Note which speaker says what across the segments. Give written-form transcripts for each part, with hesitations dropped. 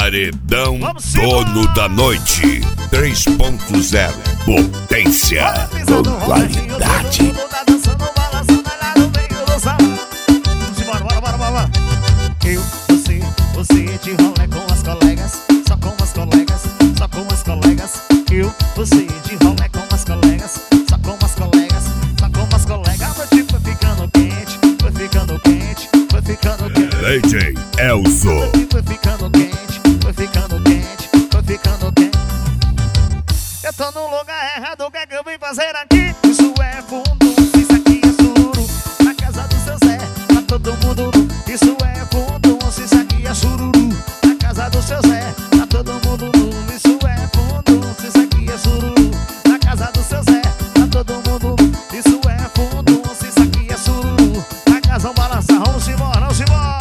Speaker 1: Paredão Dono da Noite 3.0. Potência com qualidade.
Speaker 2: Eu, você de rolê com as colegas, só com as colegas, só com as colegas. Eu, você de rolê com as colegas, só com as colegas, só com as colegas. A noite foi ficando quente, foi ficando quente, foi ficando quente.
Speaker 1: DJ Elzo.
Speaker 2: Foi ficando quente, foi ficando quente, foi ficando quente. Eu tô no lugar errado, o que é que eu vim fazer aqui? Isso é fundo, isso aqui é sururu. Na casa do seu Zé, tá todo mundo nu. Isso é fundo, isso aqui é sururu. Na casa do seu Zé, tá todo mundo nu. Isso é fundo, isso aqui é sururu. Na casa do seu Zé, tá todo mundo nu. Isso é fundo, isso aqui é sururu. Na casa vamos balançar, vamos embora, vamos embora.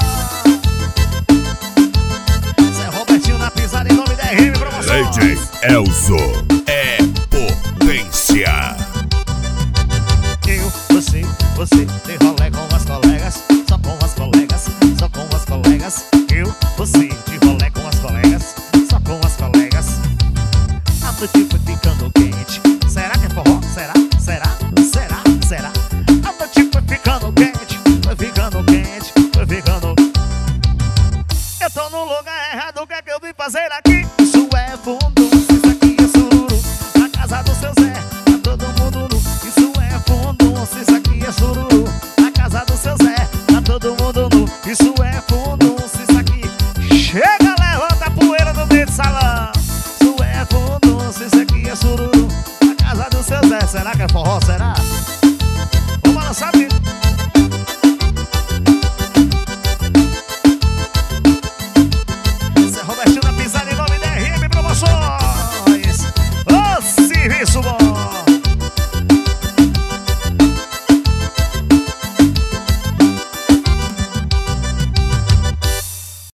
Speaker 2: Zé Robertinho na pisada em nome da RM Promoções.
Speaker 1: DJ Elzo é potência.
Speaker 2: Eu, você tem rolê com as colegas, só com as colegas, só com as colegas. Eu, você de rolê com as colegas, só com as colegas. A noite foi ficando quente. Será que é forró? Será? Será? Será? Será? A noite foi ficando quente, foi ficando quente, foi ficando. Eu tô no lugar errado, o que é que eu vim fazer aqui? Isso é fundo, isso aqui é sururu. Na casa do seu Zé, tá todo mundo nu. Isso é fundo, isso aqui é sururu. Na casa do seu Zé, tá todo mundo nu. Isso é fundo.